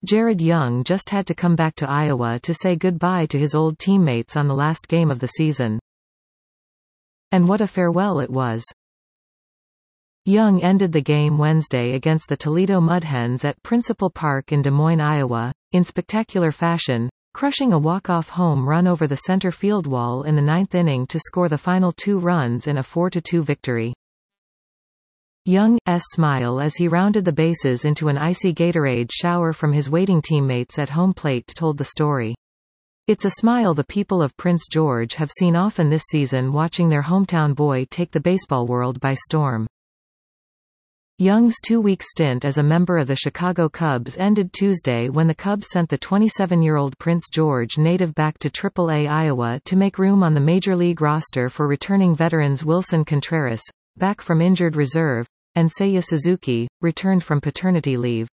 Jared Young just had to come back to Iowa to say goodbye to his old teammates on the last game of the season. And what a farewell it was. Young ended the game Wednesday against the Toledo Mudhens at Principal Park in Des Moines, Iowa, in spectacular fashion, crushing a walk-off home run over the center field wall in the ninth inning to score the final 2 runs in a 4-2 victory. Young's smile as he rounded the bases into an icy Gatorade shower from his waiting teammates at home plate told the story. It's a smile the people of Prince George have seen often this season, watching their hometown boy take the baseball world by storm. Young's 2-week stint as a member of the Chicago Cubs ended Tuesday when the Cubs sent the 27-year-old Prince George native back to Triple-A Iowa to make room on the Major League roster for returning veterans Wilson Contreras, back from injured reserve, and Seiya Suzuki, returned from paternity leave.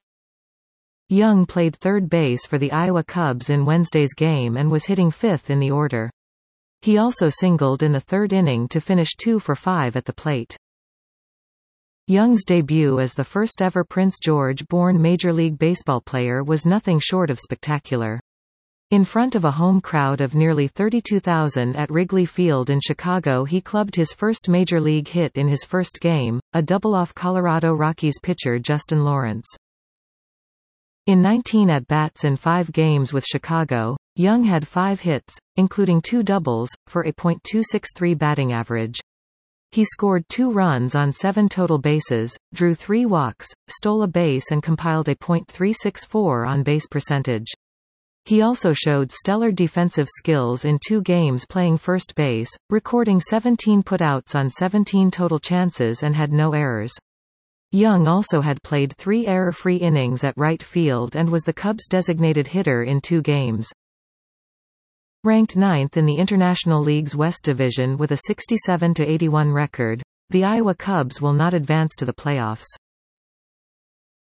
Young played third base for the Iowa Cubs in Wednesday's game and was hitting fifth in the order. He also singled in the third inning to finish 2 for 5 at the plate. Young's debut as the first-ever Prince George-born Major League Baseball player was nothing short of spectacular. In front of a home crowd of nearly 32,000 at Wrigley Field in Chicago, he clubbed his first Major League hit in his first game, a double off Colorado Rockies pitcher Justin Lawrence. In 19 at-bats in 5 games with Chicago, Young had 5 hits, including 2 doubles, for a .263 batting average. He scored 2 runs on 7 total bases, drew 3 walks, stole a base and compiled a .364 on-base percentage. He also showed stellar defensive skills in 2 games playing first base, recording 17 putouts on 17 total chances and had no errors. Young also had played 3 error-free innings at right field and was the Cubs' designated hitter in 2 games. Ranked 9th in the International League's West Division with a 67-81 record, the Iowa Cubs will not advance to the playoffs.